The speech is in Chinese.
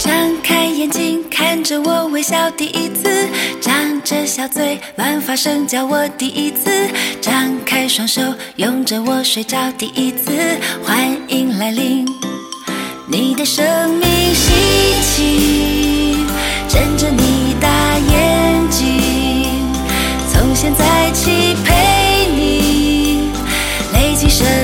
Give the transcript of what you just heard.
张开眼睛看着我微笑第一次，张着小嘴乱发声叫我第一次，张开双手拥着我睡着第一次，欢迎来临你的生命稀奇，睁着你大眼睛，从现在起陪你累积生